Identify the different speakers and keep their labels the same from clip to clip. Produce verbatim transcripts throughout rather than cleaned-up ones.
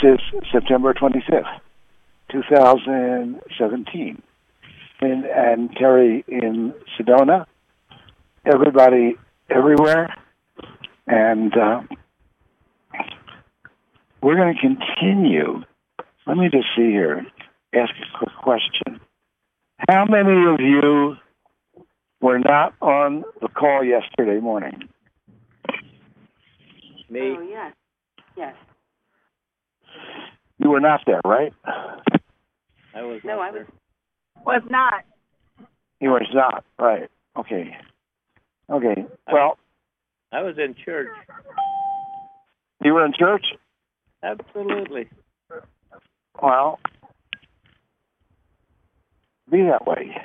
Speaker 1: is September twenty-fifth, twenty seventeen. And, and Terry in Sedona, everybody everywhere. And uh, we're going to continue. Let me just see here, ask a quick question. How many of you were not on the call yesterday morning?
Speaker 2: Me?
Speaker 3: Oh, yes. Yes.
Speaker 1: You were not there, right?
Speaker 2: I was
Speaker 3: No,
Speaker 2: not
Speaker 3: I
Speaker 2: there.
Speaker 3: was, was not.
Speaker 1: You were not, right. Okay. Okay, well.
Speaker 2: I was in church.
Speaker 1: You were in church?
Speaker 2: Absolutely.
Speaker 1: Well, be that way.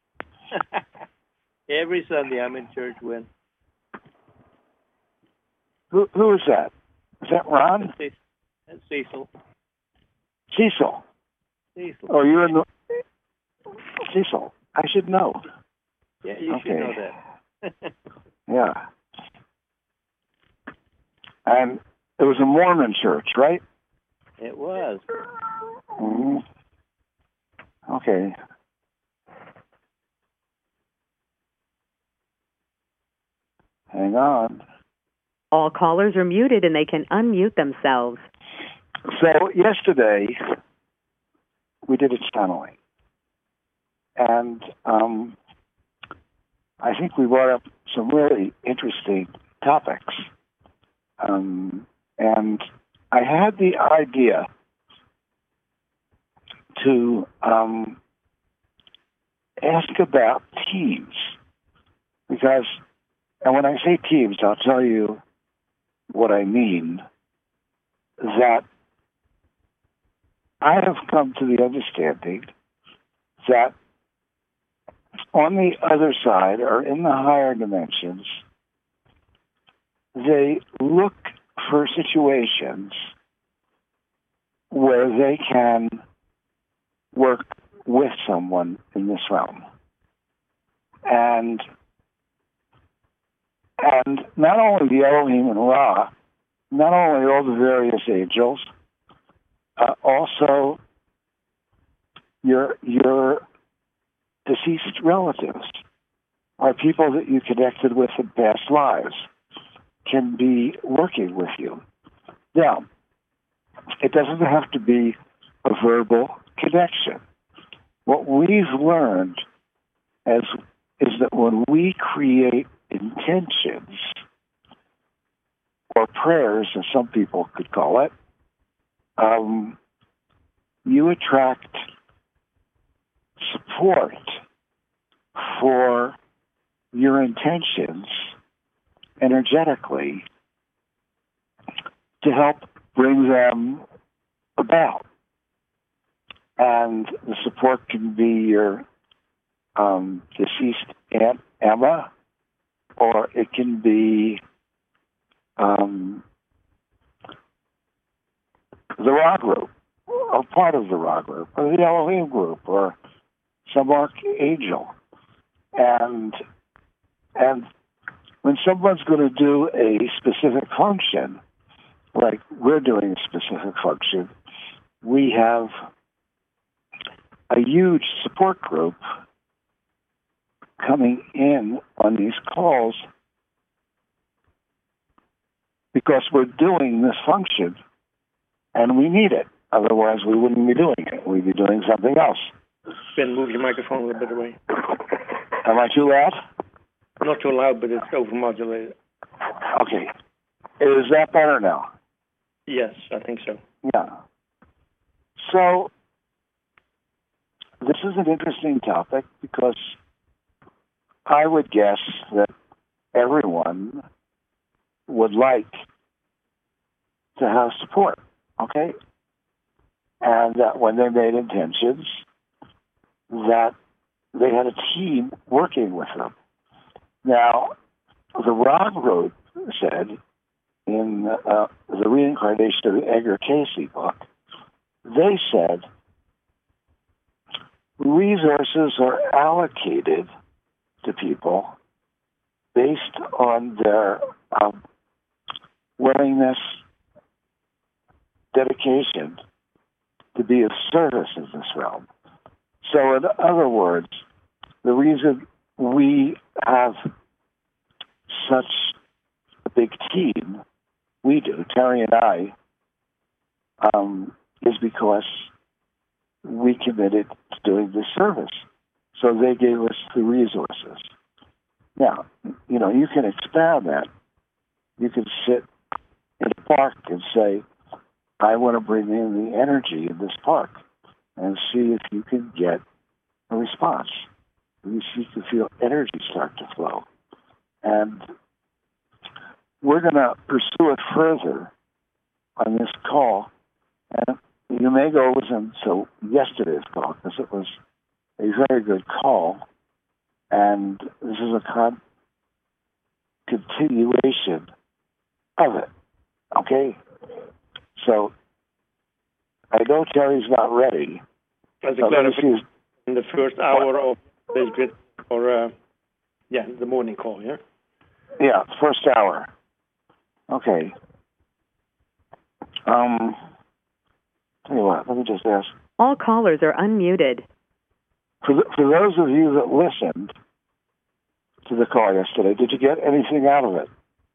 Speaker 2: Every Sunday I'm in church when.
Speaker 1: Who who is that? Is that Ron?
Speaker 2: That's Cecil.
Speaker 1: Cecil.
Speaker 2: Cecil.
Speaker 1: Oh, you're in the Cecil. I should know.
Speaker 2: Yeah, you
Speaker 1: okay.
Speaker 2: should know that.
Speaker 1: Yeah. And it was a Mormon church, right?
Speaker 2: It was.
Speaker 1: Mm-hmm. Okay. Hang on.
Speaker 4: All callers are muted and they can unmute themselves.
Speaker 1: So yesterday, we did a channeling. And um, I think we brought up some really interesting topics. Um, and I had the idea to um, ask about teams. Because, and when I say teams, I'll tell you what I mean, that I have come to the understanding that on the other side, or in the higher dimensions, they look for situations where they can work with someone in this realm. And and not only the Elohim and Ra, not only all the various angels, uh, also your your deceased relatives are people that you connected with in past lives can be working with you. Now, it doesn't have to be a verbal connection. What we've learned as is that when we create intentions, or prayers, as some people could call it, um, you attract support for your intentions energetically to help bring them about. And the support can be your um, deceased Aunt Emma, or it can be um, the Ra group, or part of the Ra group, or the Elohim group, or some archangel. And and when someone's going to do a specific function, like we're doing a specific function, we have a huge support group coming in on these calls because we're doing this function and we need it. Otherwise, we wouldn't be doing it. We'd be doing something else.
Speaker 2: Ben, move your microphone a little bit away.
Speaker 1: Am I too loud?
Speaker 2: Not too loud, but it's overmodulated.
Speaker 1: Okay. Is that better now?
Speaker 2: Yes, I think so.
Speaker 1: Yeah. So, this is an interesting topic because I would guess that everyone would like to have support, okay? And that when they made intentions, that they had a team working with them. Now, the Ra group said in uh, the Reincarnation of the Edgar Casey book, they said resources are allocated to people based on their um, willingness, dedication, dedication to be of service in this realm. So in other words, the reason we have such a big team, we do, Terry and I, um, is because we committed to doing this service. So they gave us the resources. Now, you know, you can expand that. You can sit in a park and say, I want to bring in the energy in this park and see if you can get a response. You see, you can feel energy start to flow. And we're going to pursue it further on this call. And you may go listen to yesterday's call because it was a very good call. And this is a con- continuation of it. Okay? So I know Terry's not ready.
Speaker 2: As a
Speaker 1: So let me
Speaker 2: clarification,
Speaker 1: see.
Speaker 2: in the first hour of this grid, or uh, yeah, the morning call, yeah?
Speaker 1: Yeah, first hour. Okay. Um, tell you what, let me just ask.
Speaker 4: All callers are unmuted.
Speaker 1: For, the, for those of you that listened to the call yesterday, did you get anything out of it?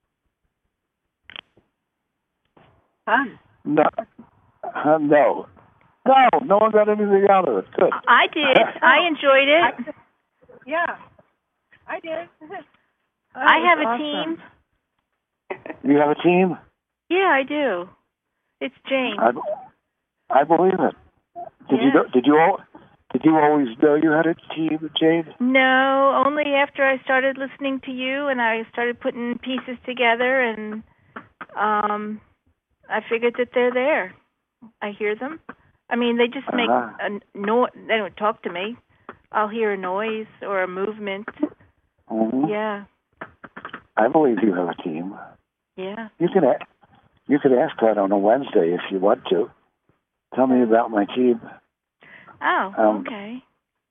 Speaker 3: Huh?
Speaker 1: No. Uh, no. No, no one got anything out of it. Good.
Speaker 5: I did. I enjoyed it.
Speaker 3: Yeah, I did.
Speaker 5: I have a
Speaker 3: awesome.
Speaker 5: team.
Speaker 1: You have a team?
Speaker 5: Yeah, I do. It's Jane.
Speaker 1: I, I believe it. Did
Speaker 5: Yeah.
Speaker 1: you know, did you all did you always know you had a team, Jane?
Speaker 5: No, only after I started listening to you and I started putting pieces together, and um, I figured that they're there. I hear them. I mean, they just make
Speaker 1: Uh-huh.
Speaker 5: a no. They don't talk to me. I'll hear a noise or a movement.
Speaker 1: Mm-hmm.
Speaker 5: Yeah,
Speaker 1: I believe you have a team.
Speaker 5: yeah.
Speaker 1: You can a- you could ask that on a Wednesday if you want to. Tell me about my team.
Speaker 5: Oh,
Speaker 1: Um,
Speaker 5: okay.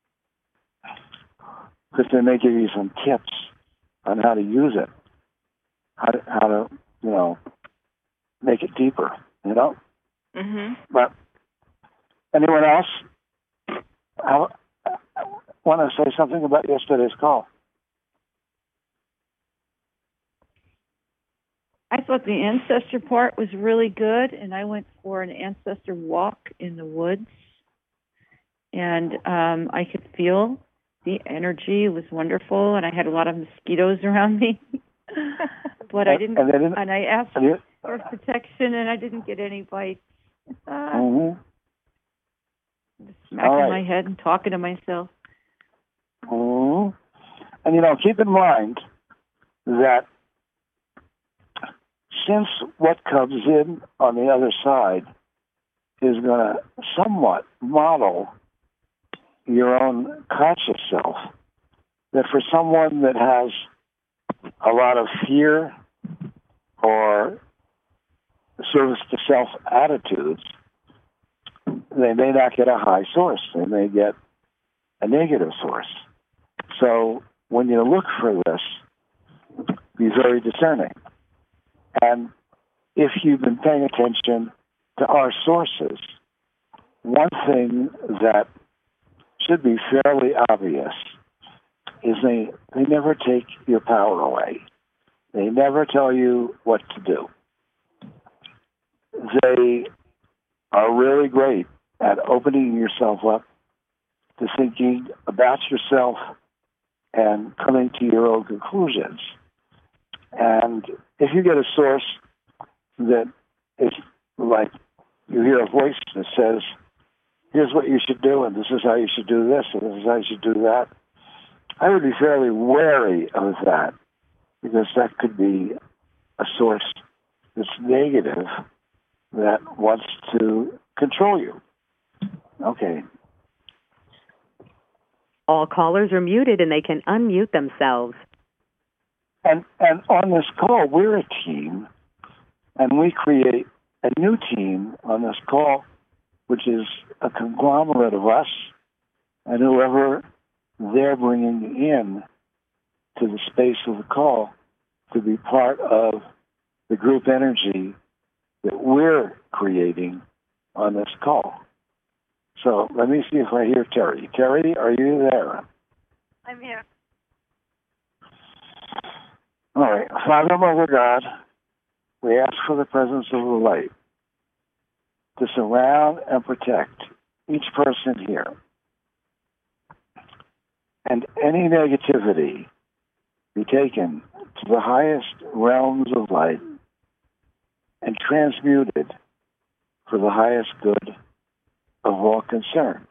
Speaker 1: Because they may give you some tips on how to use it, how to, how to you know, make it deeper, you know?
Speaker 5: Mhm.
Speaker 1: But anyone else I, I want to say something about yesterday's call?
Speaker 6: I thought the ancestor part was really good, and I went for an ancestor walk in the woods, and um, I could feel the energy. It was wonderful, and I had a lot of mosquitoes around me, but I didn't.
Speaker 1: And, they didn't,
Speaker 6: and I asked
Speaker 1: and you,
Speaker 6: for protection, and I didn't get any bites. Uh,
Speaker 1: mm-hmm.
Speaker 6: smacking
Speaker 1: All right.
Speaker 6: my head and talking to myself.
Speaker 1: Mm-hmm. And you know, keep in mind that since what comes in on the other side is going to somewhat model your own conscious self, that for someone that has a lot of fear or service to self attitudes, they may not get a high source. They may get a negative source. So when you look for this, be very discerning. And if you've been paying attention to our sources, one thing that should be fairly obvious is they, they never take your power away. They never tell you what to do. They are really great at opening yourself up to thinking about yourself and coming to your own conclusions. And if you get a source that is like you hear a voice that says, here's what you should do, and this is how you should do this, and this is how you should do that, I would be fairly wary of that, because that could be a source that's negative that wants to control you. Okay.
Speaker 4: All callers are muted and they can unmute themselves.
Speaker 1: And and on this call, we're a team, and we create a new team on this call, which is a conglomerate of us and whoever they're bringing in to the space of the call to be part of the group energy that we're creating on this call. So let me see if I hear Terry. Terry, are you there?
Speaker 5: I'm here.
Speaker 1: All right. Father, Mother God, we ask for the presence of the light to surround and protect each person here. And any negativity be taken to the highest realms of light and transmuted for the highest good of all concerned.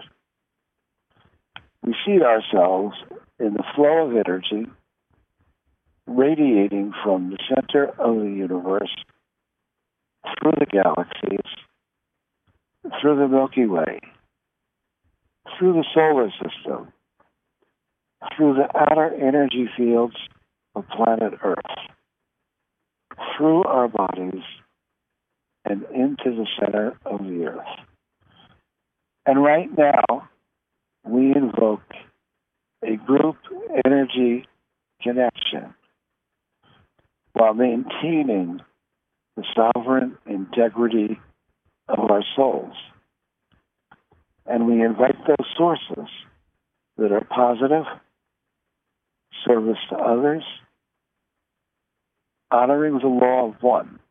Speaker 1: We see ourselves in the flow of energy radiating from the center of the universe through the galaxies, through the Milky Way, through the solar system, through the outer energy fields of planet Earth, through our bodies, and into the center of the Earth. And right now, we invoke a group energy connection while maintaining the sovereign integrity of our souls. And we invite those sources that are positive, service to others, honoring the law of one,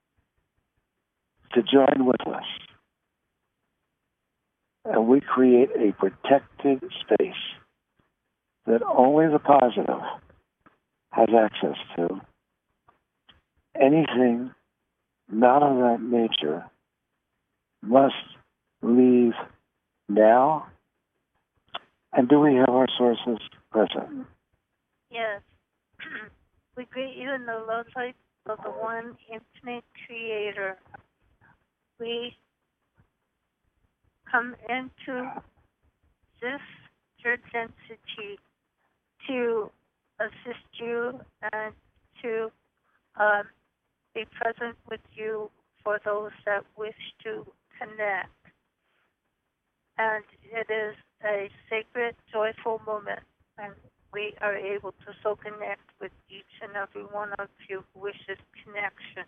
Speaker 1: to join with us. And we create a protected space that only the positive has access to. Anything not of that nature must leave now. And do we have our sources present?
Speaker 5: Yes. We greet you in the love light of the one infinite creator. We come into this third density to assist you and to um, be present with you for those that wish to connect. And it is a sacred, joyful moment, and we are able to so connect with each and every one of you who wishes connection.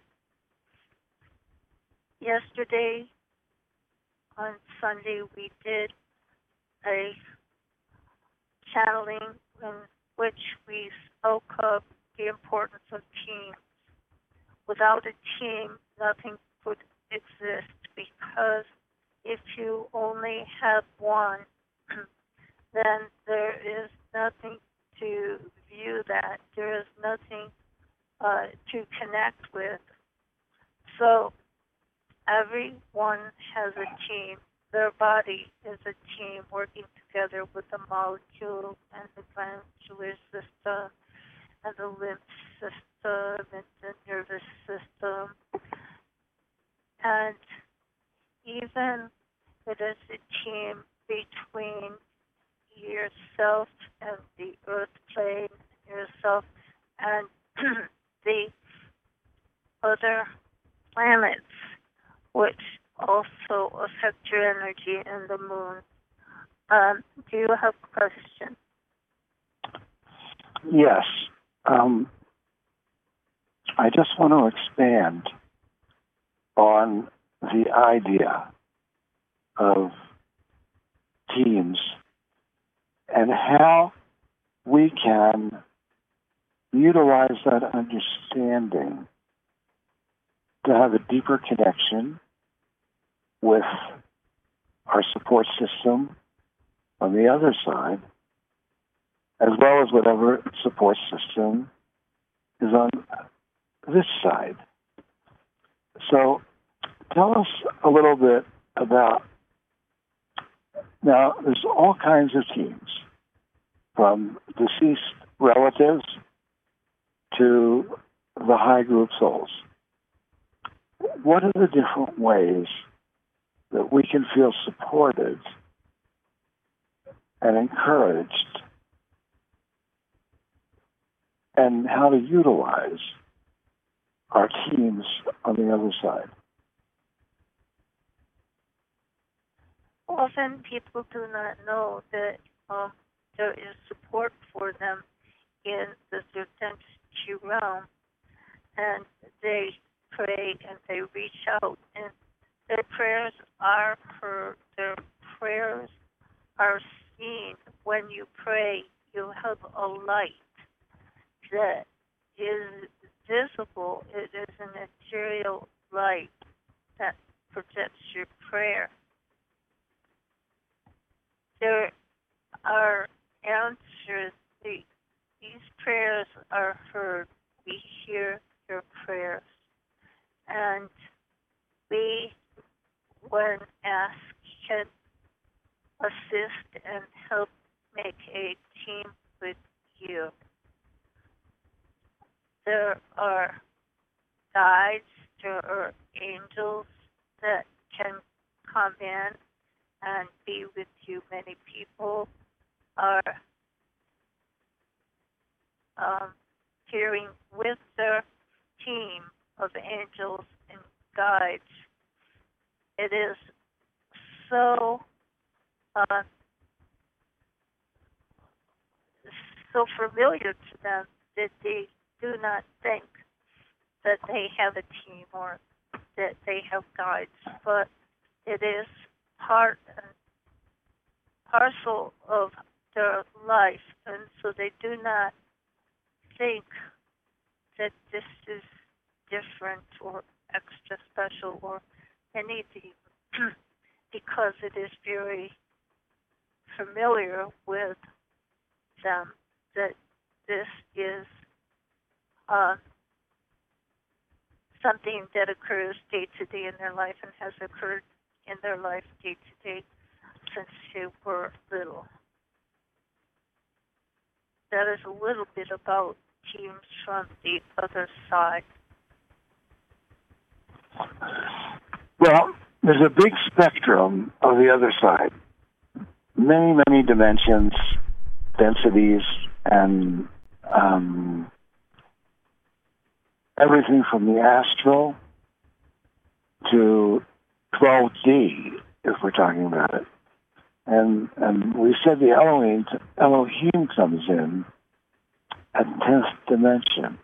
Speaker 5: Yesterday, on Sunday, we did a channeling in which we spoke of the importance of teams. Without a team, nothing could exist, because if you only have one, then there is nothing to view that. There is nothing uh, to connect with. So everyone has a team. Their body is a team working together with the molecule and the glandular system and the lymph system and the nervous system. And even it is a team between yourself and the earth plane, yourself and the other planets, which also affect your energy, and the moon. Um, do you have a question?
Speaker 1: Yes. Um, I just want to expand on the idea of teams and how we can utilize that understanding to have a deeper connection with our support system on the other side, as well as whatever support system is on this side. So tell us a little bit about, now there's all kinds of teams, from deceased relatives to the high group souls. What are the different ways that we can feel supported and encouraged, and how to utilize our teams on the other side?
Speaker 5: Often people do not know that uh, there is support for them in the third realm, and they pray and they reach out, and
Speaker 7: Their prayers are heard. Their prayers are seen. When you pray, you have a light that is visible. It is a material light that projects your prayer. There are answers. The, these prayers are heard. We hear your prayers. And we, when asked, can assist and help make a team with you. There are guides, there are angels that can come in and be with you. Many people are um, hearing with their team of angels and guides. It is so uh, so familiar to them that they do not think that they have a team or that they have guides, but it is part and parcel of their life, and so they do not think that this is different or extra special or anything because it is very familiar with them that this is uh, something that occurs day to day in their life and has occurred in their life day to day since they were little. That is a little bit about teams from the other side.
Speaker 1: Well, there's a big spectrum of the other side. Many, many dimensions, densities, and um, everything from the astral to twelve D, if we're talking about it. And and we said the Elohim, Elohim comes in at tenth dimension.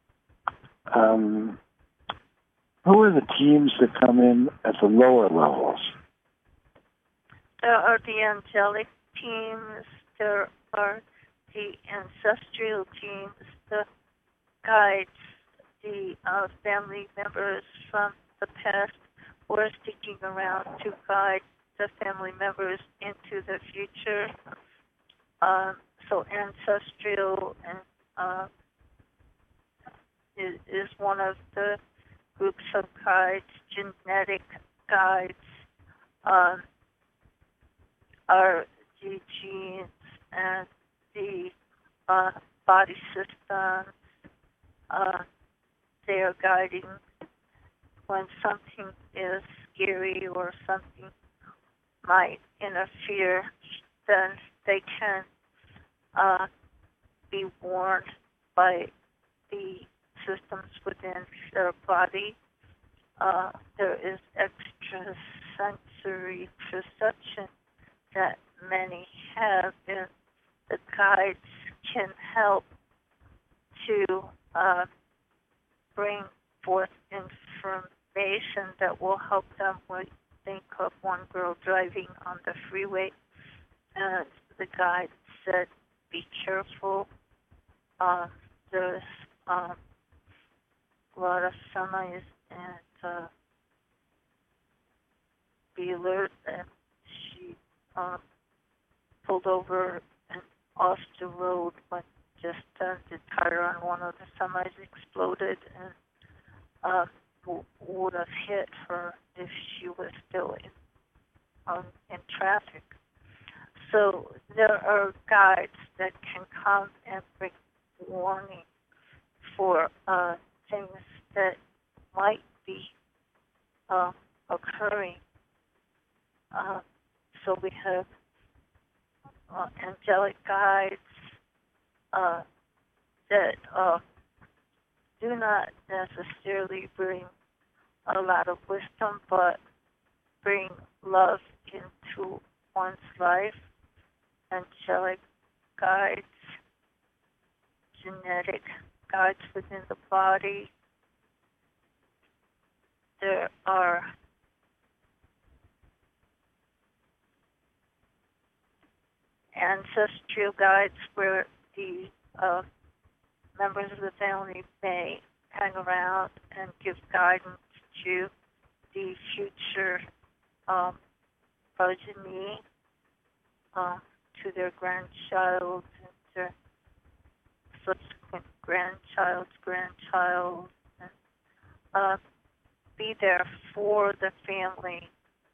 Speaker 1: Um, who are the teams that come in at the lower levels?
Speaker 7: There are the angelic teams, there are the ancestral teams, the guides, the uh, family members from the past who are sticking around to guide the family members into the future. Uh, so ancestral and uh, is, is one of the groups of guides. Genetic guides uh, are the genes and the uh, body systems. Uh, they are guiding when something is scary or something might interfere, then they can uh, be warned by the systems within their body. Uh, there is extrasensory perception that many have, and the guides can help to uh, bring forth information that will help them with. Think of one girl driving on the freeway, and the guide said, "Be careful. Uh, there's um, a lot of semis, and uh, be alert." And she uh, pulled over and off the road when just uh, the tire on one of the semis exploded and uh, w- would have hit her if she was still in um, in traffic. So there are guides that can come and bring warning for uh, things that might be uh, occurring. Uh, so we have uh, angelic guides uh, that uh, do not necessarily bring a lot of wisdom, but bring love into one's life. Angelic guides, genetic guides within the body. There are ancestral guides where the uh, members of the family may hang around and give guidance to the future um, progeny, um, to their grandchild and their subsequent grandchild's grandchild, and uh, be there for the family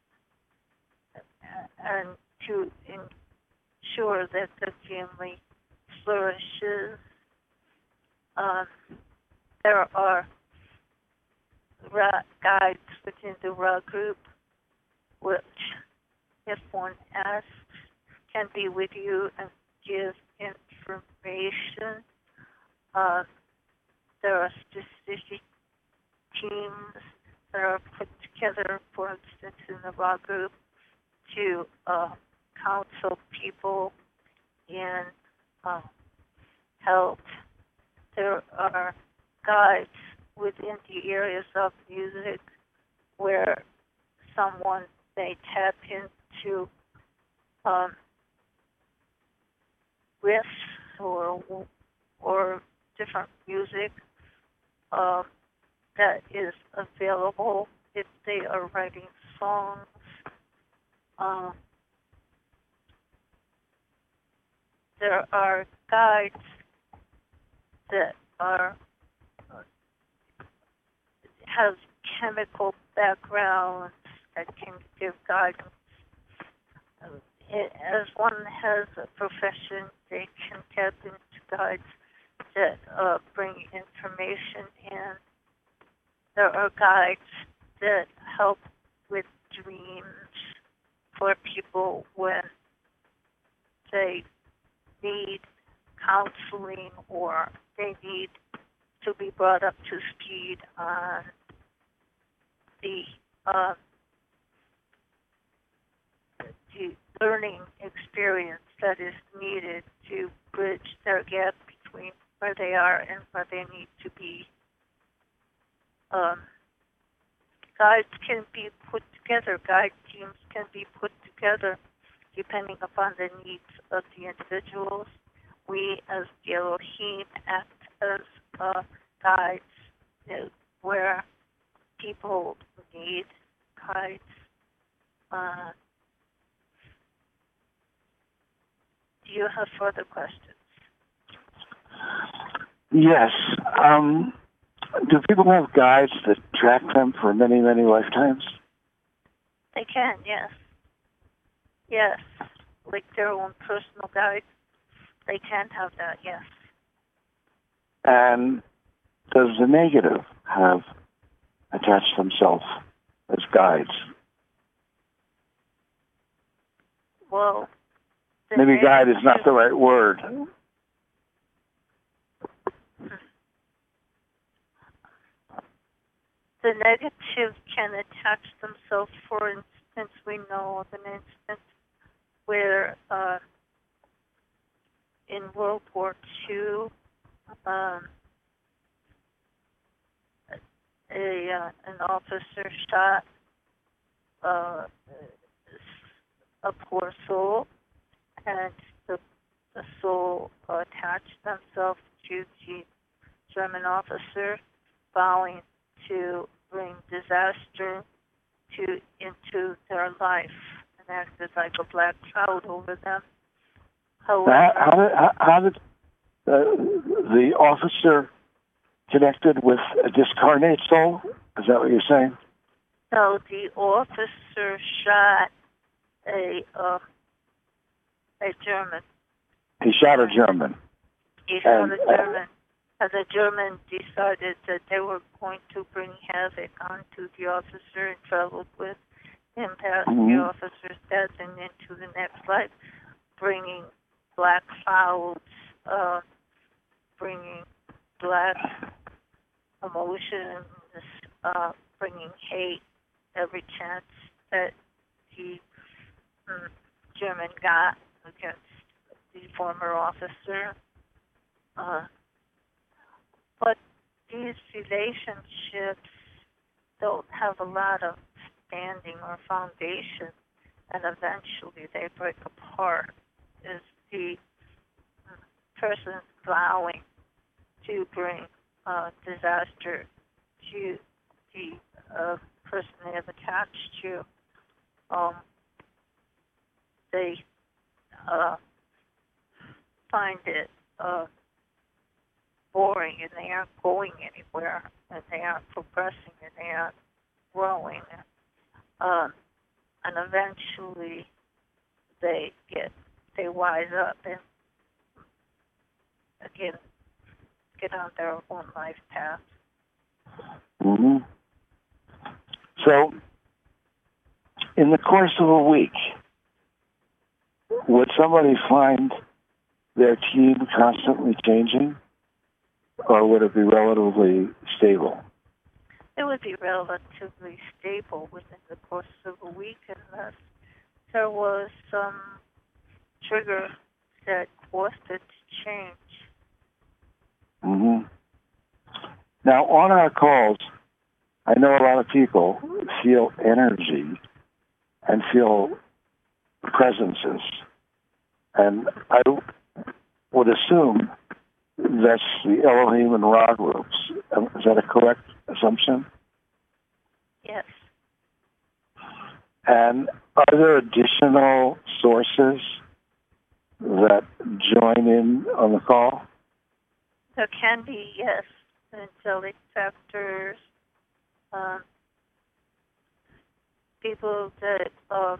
Speaker 7: and to ensure that the family flourishes. Uh, there are Ra guides within the Ra group, which, if one asks, can be with you and give information. Uh, there are specific teams that are put together, for instance, in the Ra group, to uh, counsel people in uh, health. There are guides within the areas of music where someone may tap into um, riffs or or different music uh, that is available if they are writing songs. Uh, there are guides that are uh, have chemical backgrounds that can give guidance. Uh, it, as one has a profession, they can tap into guides that uh, bring information in. There are guides that help with dreams for people when they need counseling or they need to be brought up to speed on the, uh, the learning experience that is needed to bridge their gap between where they are and where they need to be. Um, guides can be put together, guide teams can be put together depending upon the needs of the individuals. We, as the Elohim, act as uh, guides uh, where people need guides. Uh, do you have further questions?
Speaker 1: Yes. Um, do people have guides that track them for many, many lifetimes?
Speaker 7: They can, yes. Yes. Like their own personal guide. They can have that, yes.
Speaker 1: And does the negative have attached themselves as guides?
Speaker 7: Well, the
Speaker 1: maybe guide is not
Speaker 7: negative-
Speaker 1: the right word.
Speaker 7: The negative can attach themselves. For instance, we know of an instance where uh, in World War Two, um, a uh, an officer shot uh, a poor soul, and the, the soul attached themselves to the German officer, vowing to bring disaster to into their life, and acted like a black cloud over them. However,
Speaker 1: How, how did, how, how did uh, the officer connected with a discarnate soul? Is that what you're saying?
Speaker 7: so the officer shot a uh, a German.
Speaker 1: He shot a German.
Speaker 7: He shot
Speaker 1: And,
Speaker 7: a
Speaker 1: uh,
Speaker 7: German. And the German decided that they were going to bring havoc onto the officer and traveled with him past
Speaker 1: Mhm.
Speaker 7: the officer's death and into the next life, bringing black clouds, uh, bringing black emotions, uh, bringing hate every chance that the mm, German got against the former officer. Uh, but these relationships don't have a lot of standing or foundation, and eventually they break apart, is the person vowing to bring uh, disaster to the uh, person they have attached to. Um, they uh, find it uh, boring, and they aren't going anywhere, and they aren't progressing, and they aren't growing. Um, and eventually they get, they wise up and again get on their own life path.
Speaker 1: Mm-hmm. So, in the course of a week, would somebody find their team constantly changing, or would it be relatively stable?
Speaker 7: It would be relatively stable within the course of a week unless there was some trigger that caused it to change.
Speaker 1: Mm-hmm. Now, on our calls, I know a lot of people feel energy and feel presences. And I would assume that's the Elohim and Ra groups. Is that a correct assumption?
Speaker 7: Yes.
Speaker 1: And are there additional sources that join in on the call?
Speaker 7: There can be, yes, angelic factors, um, people that uh,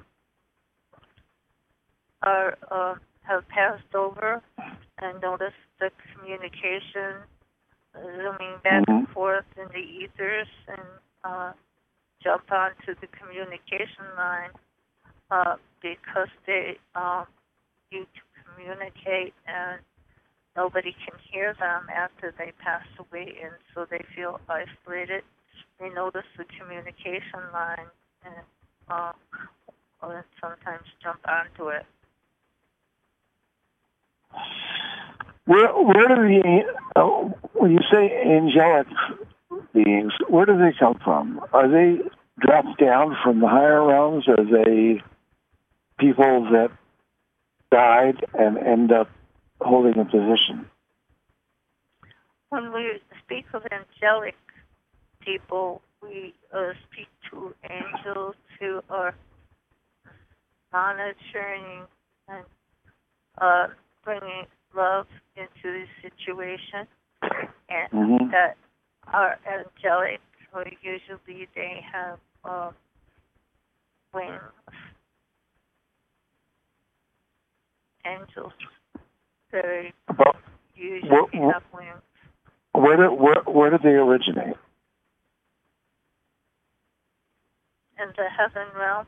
Speaker 7: are uh, have passed over and noticed the communication zooming back
Speaker 1: mm-hmm.
Speaker 7: and forth in the ethers and uh, jump onto the communication line uh, because they um, need to communicate and nobody can hear them after they pass away, and so they feel isolated. They notice the communication line and uh, or sometimes jump onto it.
Speaker 1: Where, where do the, uh, when you say angelic beings, where do they come from? Are they dropped down from the higher realms? Or are they people that died and end up holding a position?
Speaker 7: When we speak of angelic people, we uh, speak to angels who are monitoring and uh, bringing love into the situation, and
Speaker 1: mm-hmm.
Speaker 7: that are angelic, or usually they have uh, wings. Angels, they
Speaker 1: But
Speaker 7: usually
Speaker 1: where,
Speaker 7: have wings.
Speaker 1: Where do, where, where do they originate?
Speaker 7: In the heaven realm.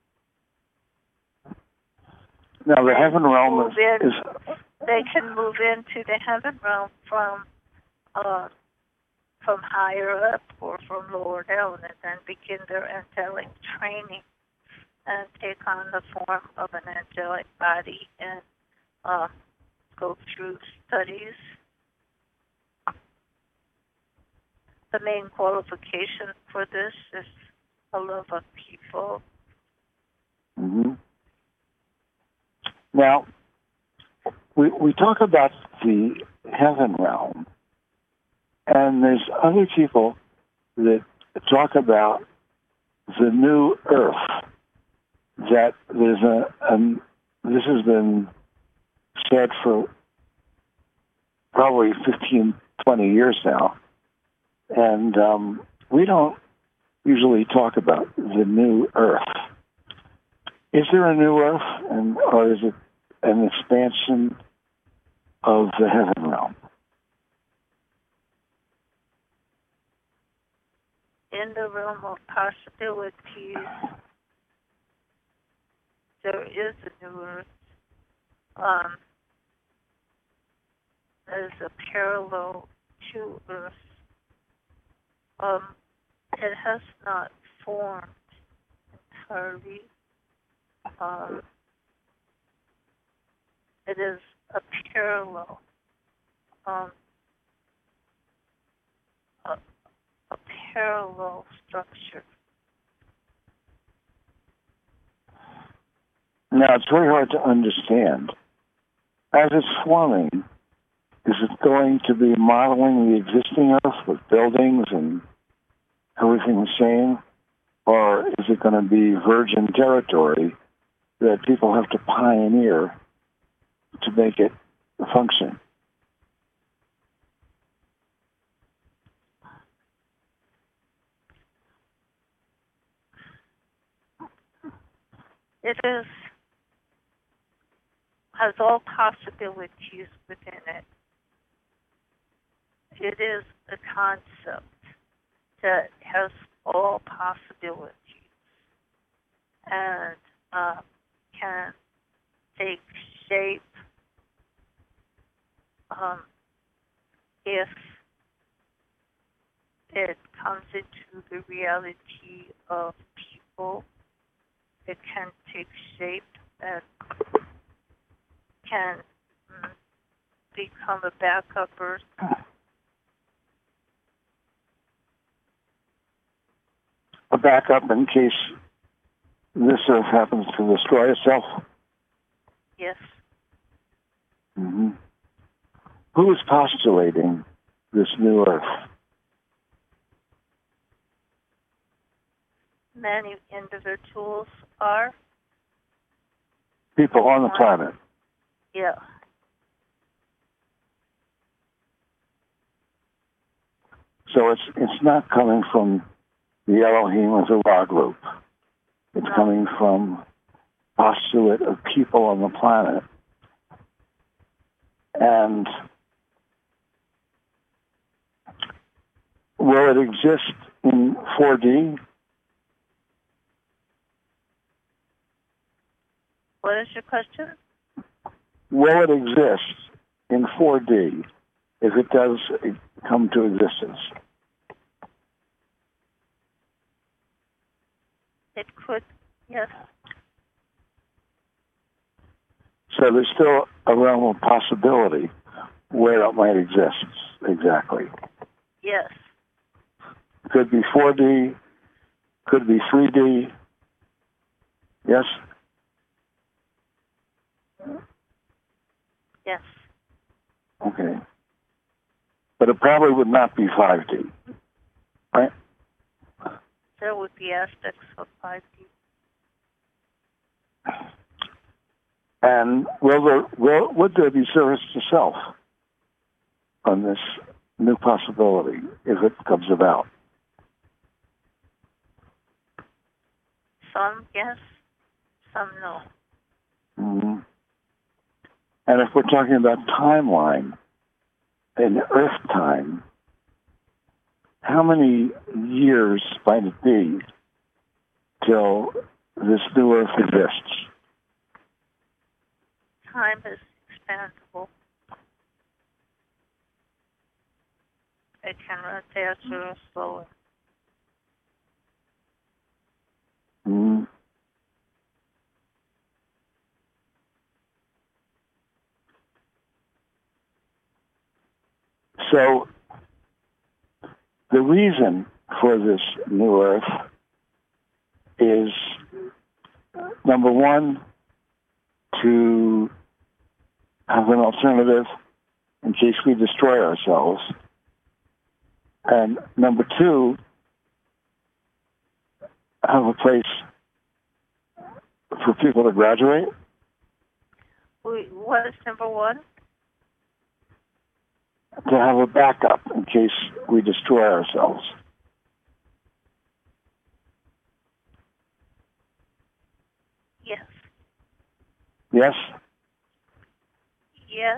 Speaker 1: Now, the heaven realm is,
Speaker 7: in,
Speaker 1: is...
Speaker 7: They can move into the heaven realm from uh, from higher up or from lower down, and then begin their angelic training and take on the form of an angelic body and uh, go through studies. The main qualification for this is a love of people.
Speaker 1: Mm-hmm. Now, we we talk about the heaven realm, and there's other people that talk about the new earth. That there's a, um, this has been said for probably fifteen, twenty years now, and um, we don't usually talk about the new earth. Is there a new earth, and or is it an expansion of the heaven realm?
Speaker 7: In the realm of possibilities, there is a new earth. Um, there's a parallel to earth. Um, it has not formed entirely. Um, it is a parallel, um, a, a parallel structure.
Speaker 1: Now, it's very hard to understand as it's forming, is it going to be modeling the existing Earth with buildings and everything the same? Or is it going to be virgin territory that people have to pioneer to make it function?
Speaker 7: It is, has all possibilities within it. It is a concept that has all possibilities and uh, can take shape um, if it comes into the reality of people. It can take shape and can mm, become a backup Earth.
Speaker 1: A backup in case this Earth happens to destroy itself?
Speaker 7: Yes.
Speaker 1: Mm-hmm. Who is postulating this new Earth?
Speaker 7: Many individuals are.
Speaker 1: People on the planet.
Speaker 7: Yeah.
Speaker 1: So it's it's not coming from the Elohim as a raw group. It's
Speaker 7: No.
Speaker 1: coming from postulate of people on the planet. And will it exist in four D?
Speaker 7: What is your question?
Speaker 1: Will it exist in four D if it does come to existence?
Speaker 7: It could, yes.
Speaker 1: So there's still a realm of possibility where it might exist, exactly.
Speaker 7: Yes.
Speaker 1: Could be four D, could be three D. Yes?
Speaker 7: Yes.
Speaker 1: Okay. But it probably would not be five D, right?
Speaker 7: There would be aspects of five D.
Speaker 1: And will there, will, would there be service to self on this new possibility if it comes about?
Speaker 7: Some yes, some no.
Speaker 1: Mm-hmm. And if we're talking about timeline, in Earth time, how many years might it be till this new Earth exists?
Speaker 7: Time is expandable. It can run faster or slower.
Speaker 1: Mm. So the reason for this new Earth is, number one, to have an alternative in case we destroy ourselves. And number two, have a place for people to graduate.
Speaker 7: We, what is number one?
Speaker 1: To have a backup in case we destroy ourselves.
Speaker 7: Yes.
Speaker 1: Yes?
Speaker 7: Yes.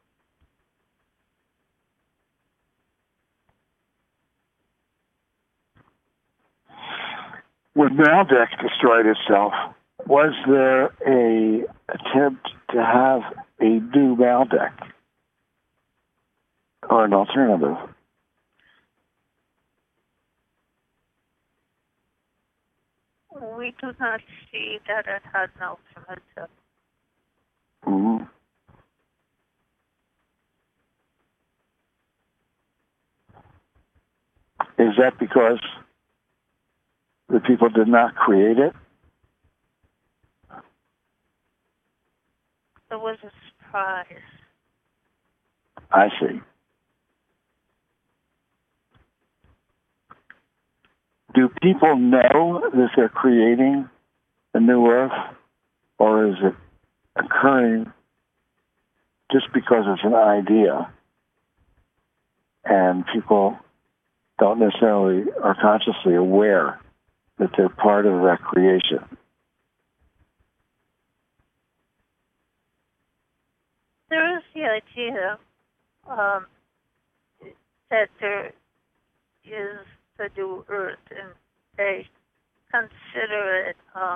Speaker 1: When Maldek destroyed itself, was there a attempt to have a new Maldek or an alternative?
Speaker 7: We do not see that it has an alternative.
Speaker 1: Mm-hmm. Is that because the people did not create it?
Speaker 7: There was a surprise.
Speaker 1: I see. Do people know that they're creating a new Earth, or is it occurring just because it's an idea and people don't necessarily are consciously aware that they're part of that creation?
Speaker 7: There is the idea um, that there is the new Earth, and they consider it uh,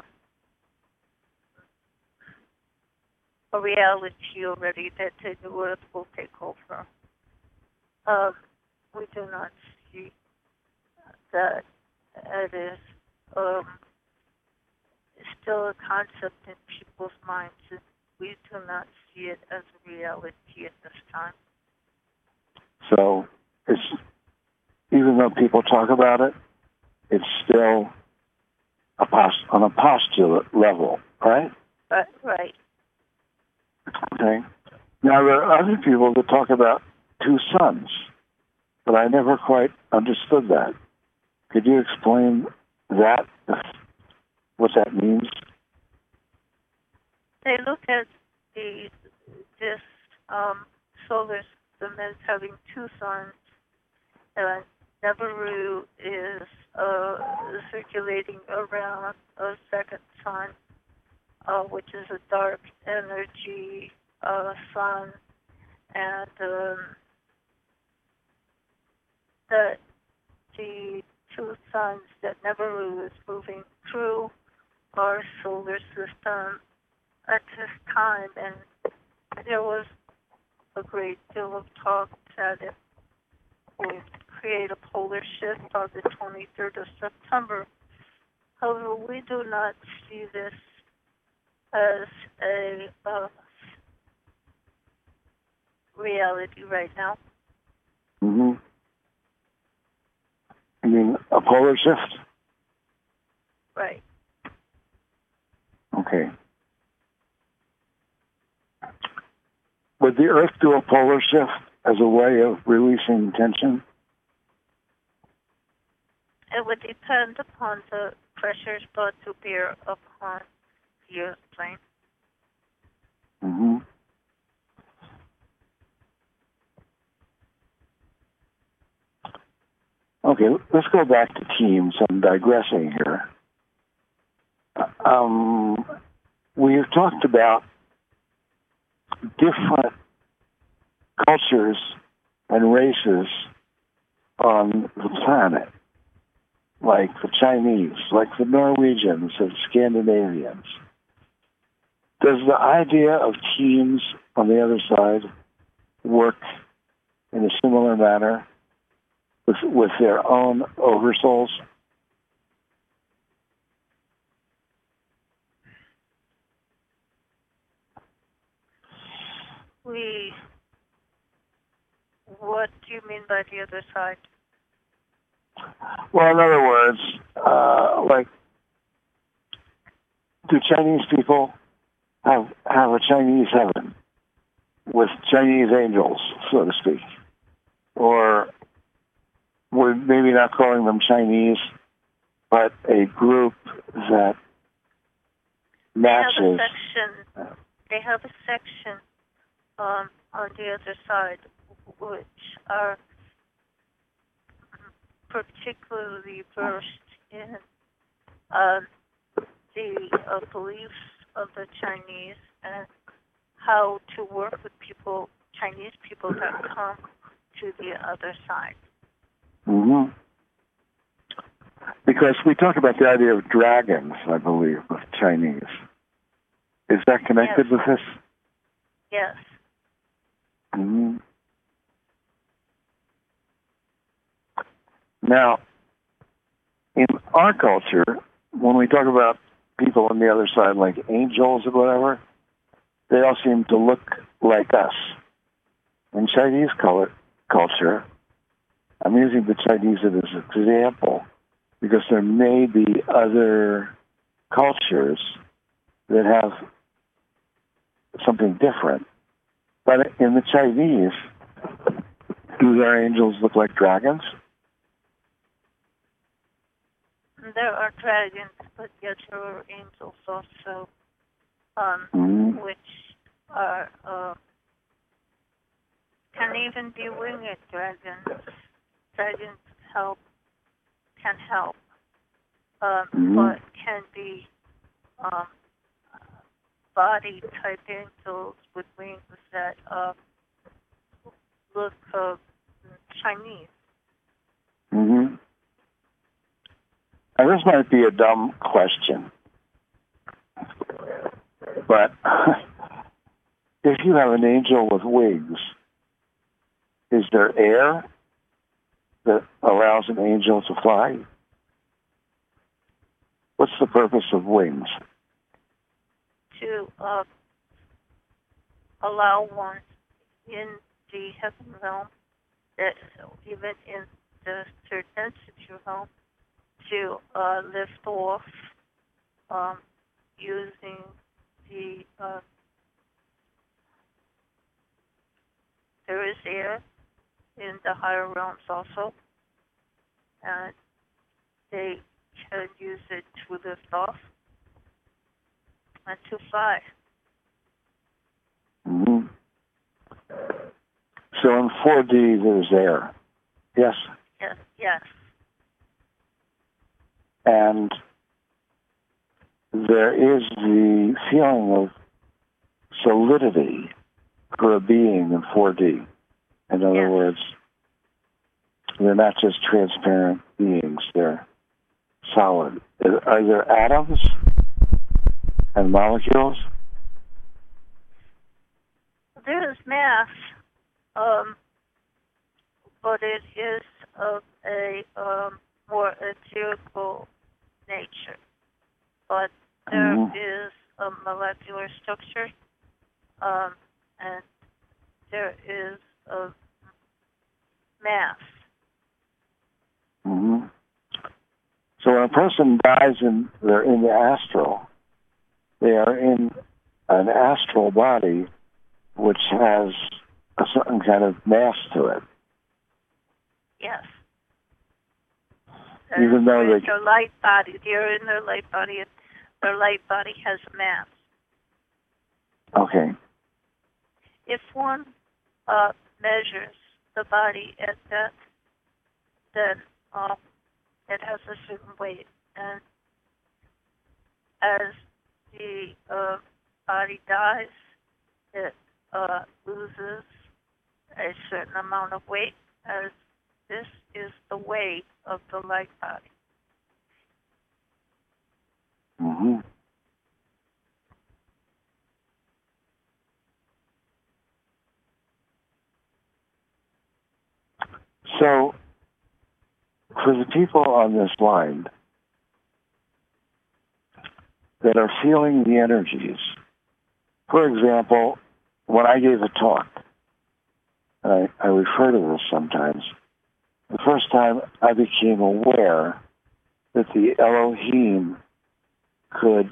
Speaker 7: a reality already that the new Earth will take over. Uh, we do not see that it is um, still a concept in people's minds, and we do not see it as a reality at this time.
Speaker 1: So it's, even though people talk about it, it's still a post, on a postulate level, right?
Speaker 7: But, right.
Speaker 1: Okay. Now, there are other people that talk about two suns, but I never quite understood that. Could you explain that, what that means?
Speaker 7: They look at the this um, solar system as having two suns, and Nibiru is uh, circulating around a second sun, uh, which is a dark energy uh, sun, and um, the the two suns that Nibiru is moving through our solar system at this time, and there was a great deal of talk that it would create a polar shift on the twenty-third of September. However, we do not see this as a uh, reality right now.
Speaker 1: Mm-hmm. You mean a polar shift?
Speaker 7: Right.
Speaker 1: Okay. Would the Earth do a polar shift as a way of releasing tension?
Speaker 7: It would depend upon the pressures brought to bear upon the Earth plane.
Speaker 1: Mm-hmm. Okay, let's go back to teams. I'm digressing here. Um, we have talked about different cultures and races on the planet, like the Chinese, like the Norwegians and Scandinavians. Does the idea of teams on the other side work in a similar manner with, with their own oversouls?
Speaker 7: We, what do you mean by the other side?
Speaker 1: Well, in other words, uh, like, do Chinese people have have a Chinese heaven with Chinese angels, so to speak? Or we're maybe not calling them Chinese, but a group that matches.
Speaker 7: They have a section, they have a section um, on the other side, which are particularly versed in uh, the uh, beliefs of the Chinese and how to work with people, Chinese people that come to the other side.
Speaker 1: Mm-hmm. Because we talk about the idea of dragons, I believe, with Chinese. Is that connected
Speaker 7: Yes.
Speaker 1: with this?
Speaker 7: Yes.
Speaker 1: Mm-hmm. Now, in our culture, when we talk about people on the other side, like angels or whatever, they all seem to look like us. In Chinese color, culture, I'm using the Chinese as an example because there may be other cultures that have something different But in the Chinese, do their angels look like dragons?
Speaker 7: There are dragons, but yet there are angels also, um,
Speaker 1: Mm-hmm.
Speaker 7: which are uh, can even be winged dragons. Dragons help can help, um,
Speaker 1: Mhm.
Speaker 7: but can be um, body type angels with wings that uh, look uh, Chinese.
Speaker 1: Mm-hmm. Now, this might be a dumb question, but if you have an angel with wings, is there air that allows an angel to fly? What's the purpose of wings?
Speaker 7: To uh, allow one in the heaven realm, that even in the third density realm, to uh, lift off um, using the uh, there is air in the higher realms also, and they can use it to lift off and to fly.
Speaker 1: Mm-hmm. So in four D, there's air. Yes?
Speaker 7: Yes, yes,
Speaker 1: And there is the feeling of solidity for a being in four D. In other
Speaker 7: Yes.
Speaker 1: words, they're not just transparent beings, they're solid. Are there atoms and molecules?
Speaker 7: there is mass, um, but it is of a um, more etherical nature. But there
Speaker 1: Mhm.
Speaker 7: is a molecular structure, um, and there is a mass.
Speaker 1: hmm So when a person dies and they're in the astral, they are in an astral body which has a certain kind of mass to it.
Speaker 7: Yes.
Speaker 1: Even though
Speaker 7: Their-
Speaker 1: they-
Speaker 7: their light body, they're in their light body. Their light body has mass.
Speaker 1: Okay.
Speaker 7: If one uh, measures the body at that, then um, it has a certain weight, and as the uh, body dies, it uh, loses a certain amount of weight, as this is the weight of the light body.
Speaker 1: hmm So, for the people on this line that are feeling the energies, for example, when I gave a talk, and I, I refer to this sometimes, the first time I became aware that the Elohim could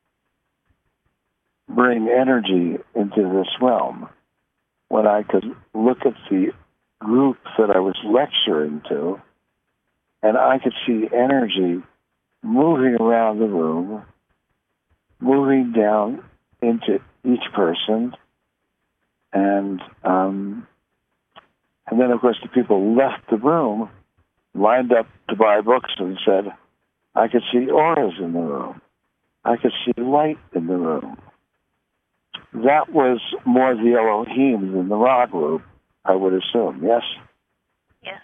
Speaker 1: bring energy into this realm, when I could look at the group that I was lecturing to, and I could see energy moving around the room, moving down into each person, and um, and then of course the people left the room, lined up to buy books, and said, I could see auras in the room. I could see light in the room. That was more the Elohim than the Ra group, I would assume, yes?
Speaker 7: Yes.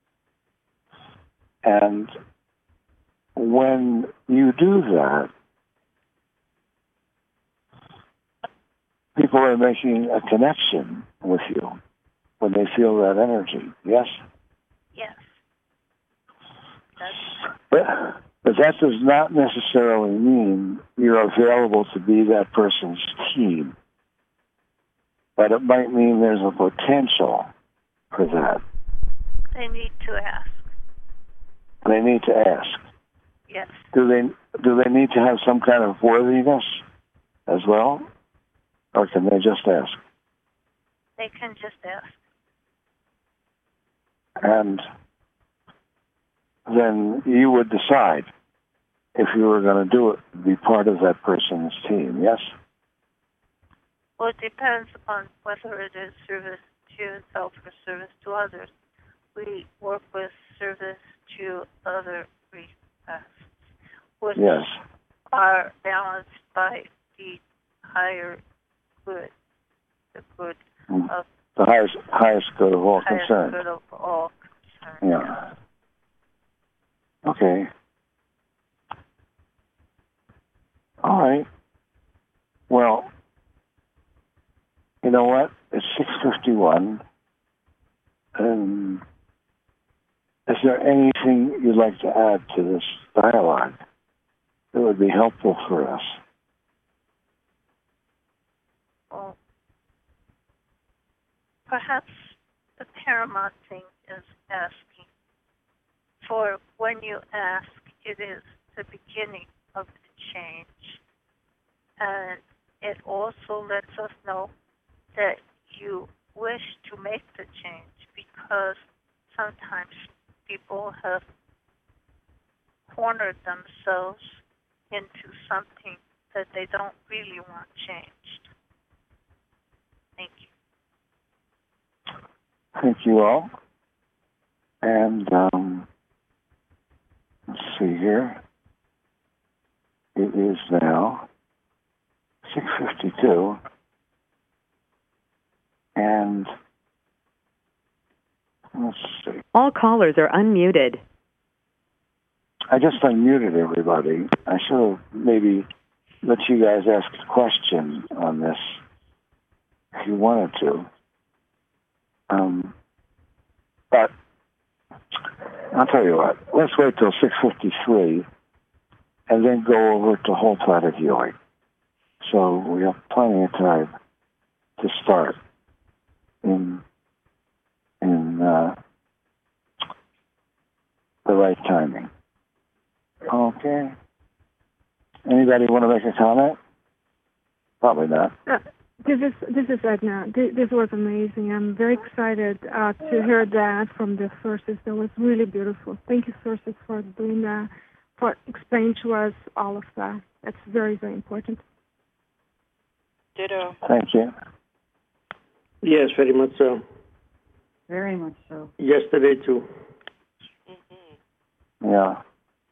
Speaker 1: And when you do that, people are making a connection with you when they feel that energy, yes?
Speaker 7: Yes. That's,
Speaker 1: But, but that does not necessarily mean you're available to be that person's team. But it might mean there's a potential for that.
Speaker 7: they need to ask.
Speaker 1: They need to ask.
Speaker 7: Yes.
Speaker 1: Do they do they need to have some kind of worthiness as well? Or can they just ask?
Speaker 7: they can just ask.
Speaker 1: And then you would decide if you were going to do it, be part of that person's team, yes?
Speaker 7: Well, it depends upon whether it is service to yourself or service to others. We work with service to other requests, which
Speaker 1: Yes.
Speaker 7: are balanced by the higher good, the good
Speaker 1: Mm.
Speaker 7: of
Speaker 1: The highest, highest good of all
Speaker 7: highest
Speaker 1: concerned.
Speaker 7: good of all concerned.
Speaker 1: Yeah. Okay. All right. Well, you know what? It's six fifty-one. Um, is there anything you'd like to add to this dialogue that would be helpful for us?
Speaker 7: Well, perhaps the paramount thing is asking. For when you ask, it is the beginning of the change. And it also lets us know that you wish to make the change, because sometimes people have cornered themselves into something that they don't really want changed. Thank you.
Speaker 1: Thank you all. And um, let's see here. It is now six fifty-two. And let's see.
Speaker 4: All callers are unmuted.
Speaker 1: I just unmuted everybody. I should have maybe let you guys ask a question on this if you wanted to. Um, but I'll tell you what. Let's wait till six fifty-three and then go over to whole planet healing. So we have plenty of time to start in in uh, the right timing. Okay. Anybody want to make a comment? Probably not.
Speaker 8: Uh, this is this is Edna. This, this was amazing. I'm very excited uh, to hear that from the sources. That was really beautiful. Thank you, sources, for doing that, for explaining to us all of that. That's very, very important.
Speaker 3: Ditto.
Speaker 1: Thank you.
Speaker 2: Yes, very much so.
Speaker 6: Very much so.
Speaker 2: Yesterday too.
Speaker 1: Yeah.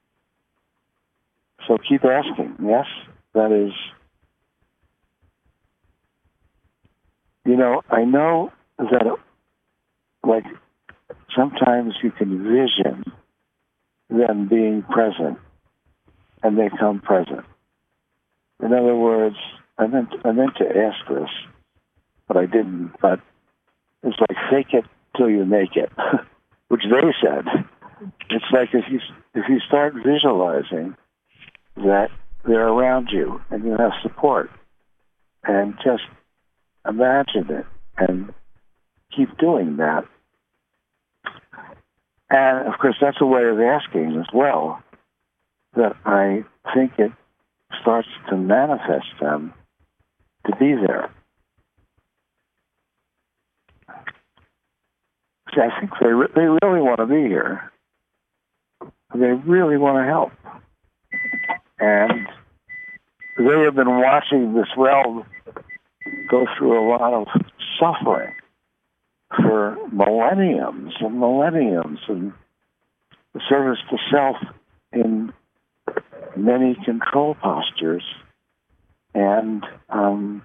Speaker 1: So keep asking. Yes, that is. You know, I know that, like, sometimes you can vision them being present, and they come present. In other words, I meant I meant to ask this, but I didn't. But it's like fake it till you make it, which they said. It's like if you if you start visualizing that they're around you and you have support, and just imagine it and keep doing that. And of course, that's a way of asking as well, that I think it starts to manifest them to be there. See, I think they re- they really want to be here. They really want to help. And they have been watching this realm go through a lot of suffering for millenniums and millenniums, and the service to self in many control postures, and um,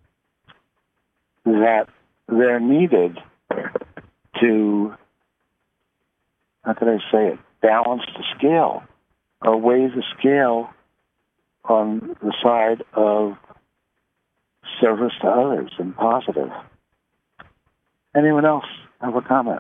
Speaker 1: that they're needed to, how can I say it, balance the scale, or weigh the scale on the side of service to others and positive. Anyone else have a comment?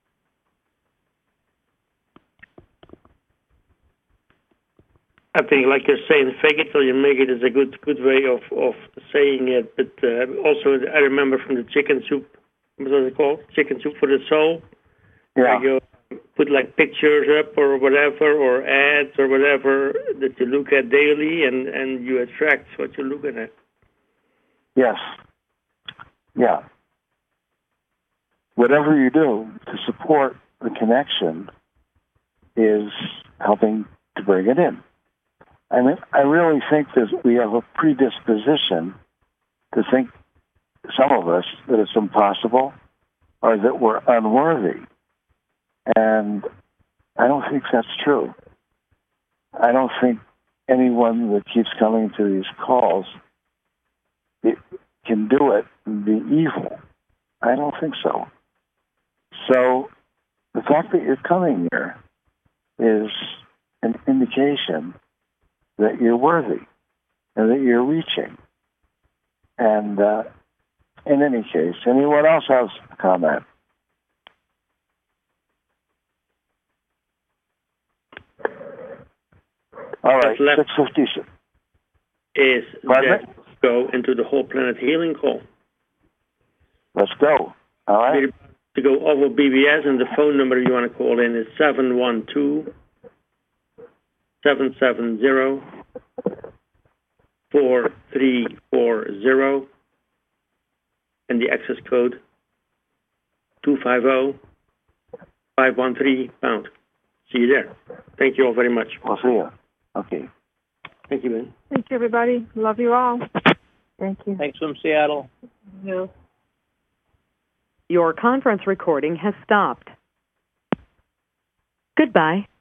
Speaker 2: I think, like you're saying, fake it till you make it is a good good way of, of saying it. But uh, also, I remember from the chicken soup, what was it called? Chicken soup for the soul.
Speaker 1: Yeah.
Speaker 2: Where you put like pictures up or whatever, or ads or whatever that you look at daily, and, and you attract what you're looking at.
Speaker 1: Yes. Yeah. whatever you do to support the connection is helping to bring it in. I mean, I really think that we have a predisposition to think, some of us, that it's impossible or that we're unworthy. And I don't think that's true. I don't think anyone that keeps coming to these calls it can do it and be evil. I don't think so. So the fact that you're coming here is an indication that you're worthy and that you're reaching. And uh, in any case, anyone else has a comment? All right, six fifty-six.
Speaker 2: Is
Speaker 1: Pardon
Speaker 2: that go into the whole planet healing call.
Speaker 1: Let's go. All right.
Speaker 2: To go over B B S, and the phone number you want to call in is seven one two, seven seven zero, four three four zero, and the access code two five zero, five one three pound. See you there. Thank you all very much.
Speaker 1: We'll see you. Okay.
Speaker 2: Thank you, Ben.
Speaker 8: Thank you, everybody. Love you all.
Speaker 6: Thank you.
Speaker 9: Thanks from Seattle.
Speaker 8: Yeah.
Speaker 4: Your conference recording has stopped. Goodbye.